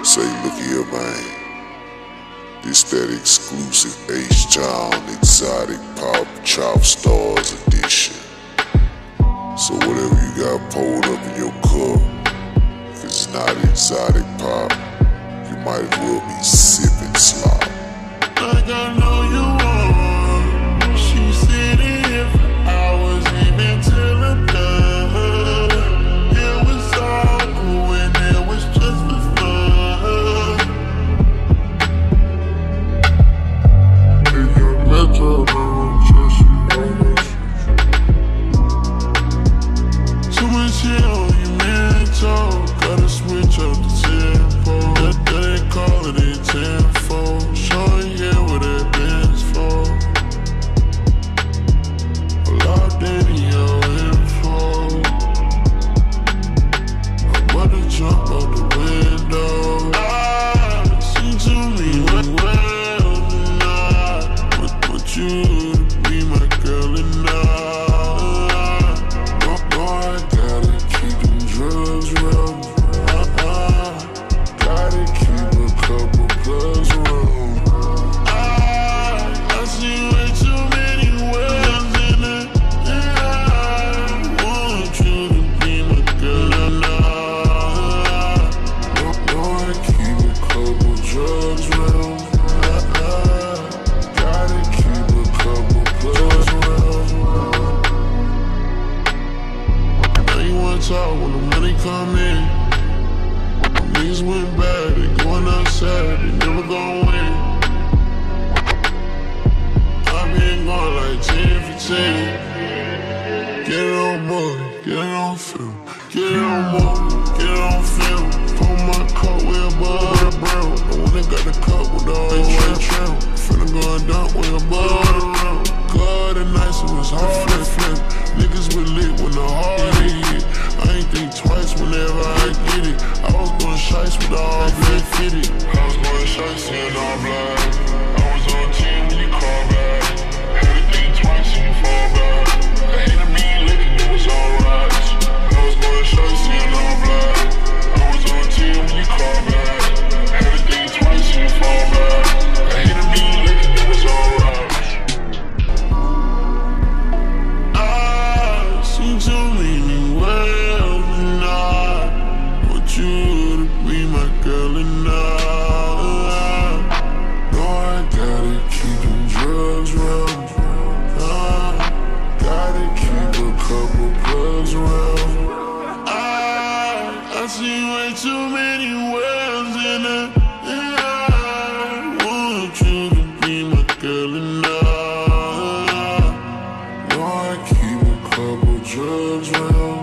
Say, look here, man. This that exclusive H-Town exotic pop chop stars edition. So whatever you got pulled up in your cup, if it's not exotic pop, you might as well be sipping slop. Like I know you want. She sitting here for hours, even till I'm done. It was all cool and it was just for fun. In your metro, too much shit on your mental. Gotta switch up the tempo. They call it a tenfold. Showing you what it been's for. Locked in your info. I'm about to jump out the window. I seem to me well tonight. Want you to be my girl and I. Boy, I gotta keep them drugs rolling. Gotta keep a couple plugs rolling. I see way too many wells in it. I want you to be my girl and I. Boy, I keep a couple drugs rolling. Gotta keep a couple plugs rolling. Now you wanna talk when the money come in. Niggas went bad, they going outside, they never gon' win. I been going like 10 for 10. Get it on board, get it on film. Get it on board, get it on film. Pull my coat way above the brown. The one that got the cup with the all white trim. Finna go and dump way above the rim. God, the nice it was hard to flip. Niggas were lit when the hard hit. I ain't think twice whenever I get it. I was going shice with all black fitted. I was going shice in all black. I was on 10 when you call back. Had to think twice and you fall back. I hated me licking, it was alright. I was going shice in all black. I was on 10 when you call back. Had to think twice and you fall back. I hated me licking, it was alright. I seem to mean you well tonight. Want you to be my girl and I. No, I gotta keep them drugs round. Gotta keep a couple plugs around. I see way too many wells in it. I want you to be my girl and I. No, I keep a couple drugs round.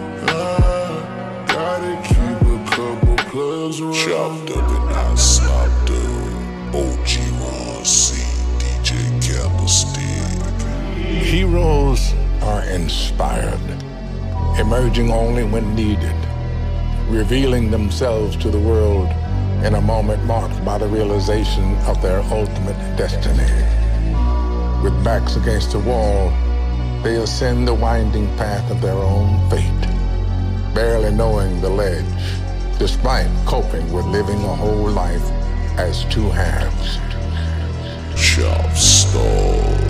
Gotta keep a couple plugs around. Chopped up and not slopped up. OG Ron C, DJ Candlestick. Heroes are inspired, emerging only when needed, revealing themselves to the world in a moment marked by the realization of their ultimate destiny. With backs against the wall, they ascend the winding path of their own fate, barely knowing the ledge, despite coping with living a whole life as two halves. Chop stars.